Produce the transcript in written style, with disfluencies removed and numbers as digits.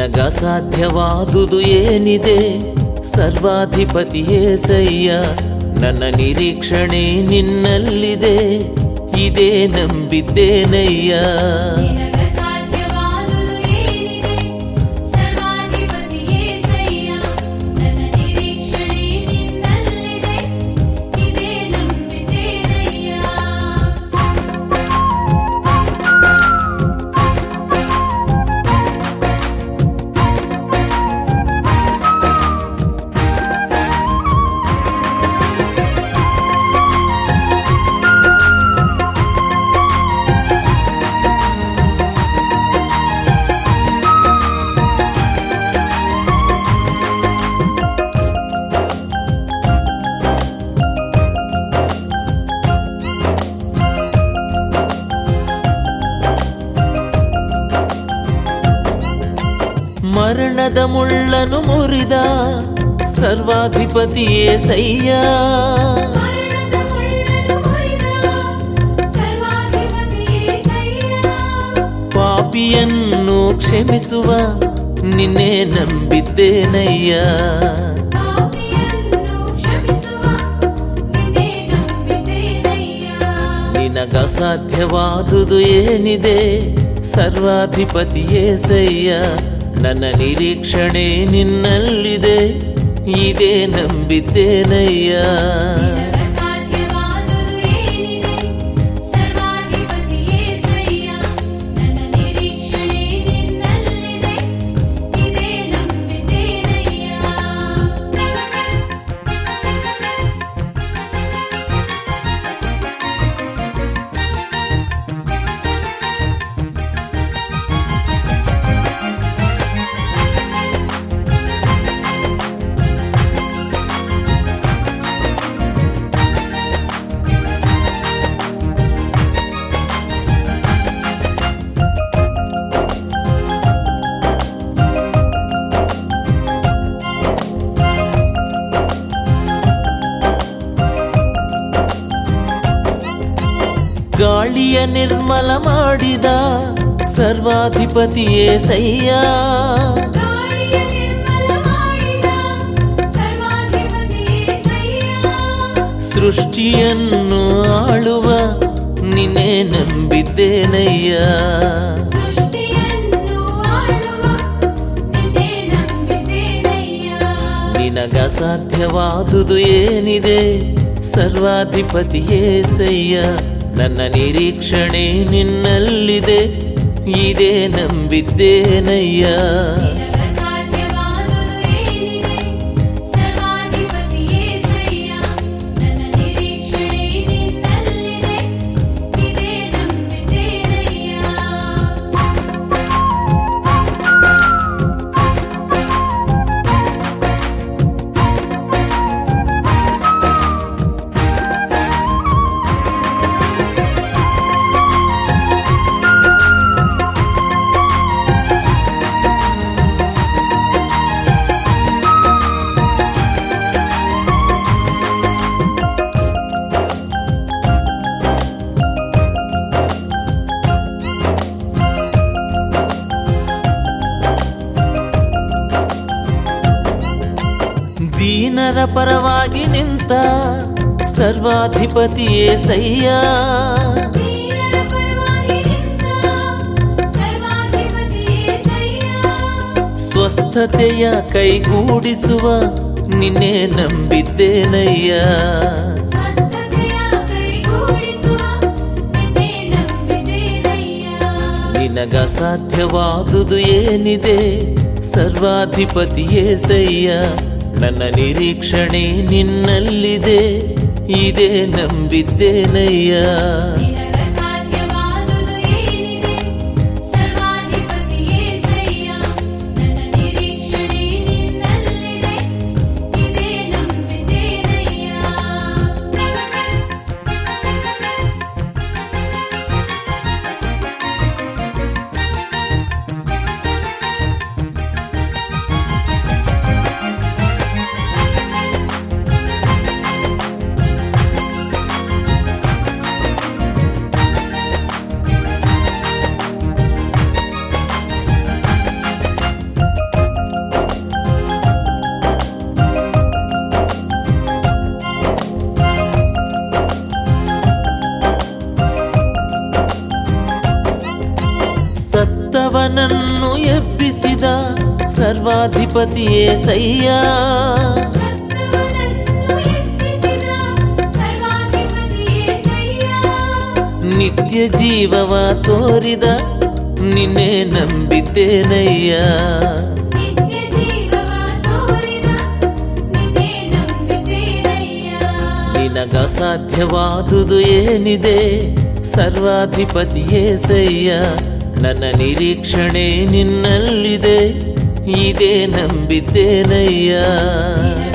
ನಿನಗಸಾಧ್ಯವಾದುದು ಏನಿದೆ ಸರ್ವಾಧಿಪತಿಯೇಸಯ್ಯ. ನನ್ನ ನಿರೀಕ್ಷಣೆ ನಿನ್ನಲ್ಲಿದೆ, ಇದೇ ನಂಬಿದ್ದೇನಯ್ಯ. ಮರಣದ ಮುಳ್ಳನು ಮುರಿದ ಸರ್ವಾಧಿಪತಿಯೇಸಯ್ಯ. ಪಾಪಿಯನ್ನು ಕ್ಷಮಿಸುವ ನಿನ್ನೆ ನಂಬಿದ್ದೇನಯ್ಯ. ನಿನಗಸಾಧ್ಯವಾದುದು ಏನಿದೆ ಸರ್ವಾಧಿಪತಿಯೇಸಯ್ಯ. ನನ್ನ ನಿರೀಕ್ಷಣೆ ನಿನ್ನಲ್ಲಿದೆ, ಇದೇ ನಂಬಿದ್ದೇನಯ್ಯ. ಗಾಳಿಯ ನಿರ್ಮಲ ಮಾಡಿದ ಸರ್ವಾಧಿಪತಿಯೇಸಯ್ಯ. ಸೃಷ್ಟಿಯನ್ನು ಆಳುವ ನಿನ್ನೆ ನಂಬಿದ್ದೇನಯ್ಯ. ನಿನಗಸಾಧ್ಯವಾದುದು ಏನಿದೆ ಸರ್ವಾಧಿಪತಿಯೇಸಯ್ಯ. ನನ್ನ ನಿರೀಕ್ಷಣೆ ನಿನ್ನಲ್ಲಿದೆ, ಇದೇ ನಂಬಿದ್ದೇನಯ್ಯ. ದೀನರ ಪರವಾಗಿ ನಿಂತ ಸರ್ವಾಧಿಪತಿಯೇಸಯ್ಯ. ಸ್ವಸ್ಥತೆಯ ಕೈಗೂಡಿಸುವ ನಿನ್ನೆ ನಂಬಿದ್ದೇನಯ್ಯ. ನಿನಗಸಾಧ್ಯವಾದುದು ಏನಿದೆ ಸರ್ವಾಧಿಪತಿಯೇಸಯ್ಯ. ನನ್ನ ನಿರೀಕ್ಷಣೆ ನಿನ್ನಲ್ಲಿದೆ, ಇದೇ ನಂಬಿದ್ದೇನಯ್ಯ. ಸತ್ತವನನ್ನು ಎಬ್ಬಿಸಿದ ಸರ್ವಾಧಿಪತಿ యేసయ్య. ನಿತ್ಯ ಜೀವವ ತೋರಿದ ನಿನ್ನೆ ನಂಬಿದ್ದೇನಯ್ಯ. ನಿನಗಸಾಧ್ಯವಾದುದು ಏನಿದೆ ಸರ್ವಾಧಿಪತಿ యేసయ్య. ನನ್ನ ನಿರೀಕ್ಷಣೆ ನಿನ್ನಲ್ಲಿದೆ, ಇದೇ ನಂಬಿದ್ದೇನಯ್ಯ.